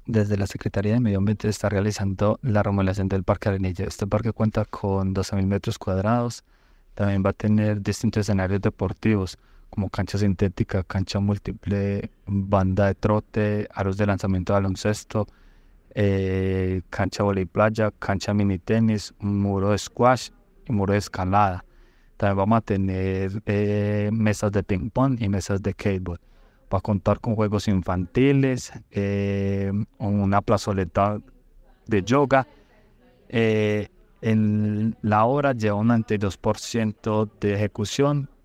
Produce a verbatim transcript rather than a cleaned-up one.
desde la Secretaría de Medio Ambiente está realizando la remodelación del Parque Arenilla. Este parque cuenta con doce mil metros cuadrados. También va a tener distintos escenarios deportivos, como cancha sintética, cancha múltiple, banda de trote, aros de lanzamiento de baloncesto, eh, cancha vóley playa, cancha mini tenis, muro de squash y muro de escalada. También vamos a tener eh, mesas de ping pong y mesas de skateboard. Va a contar con juegos infantiles, eh, una plazoleta de yoga. Eh, en la obra lleva un noventa y dos por ciento de ejecución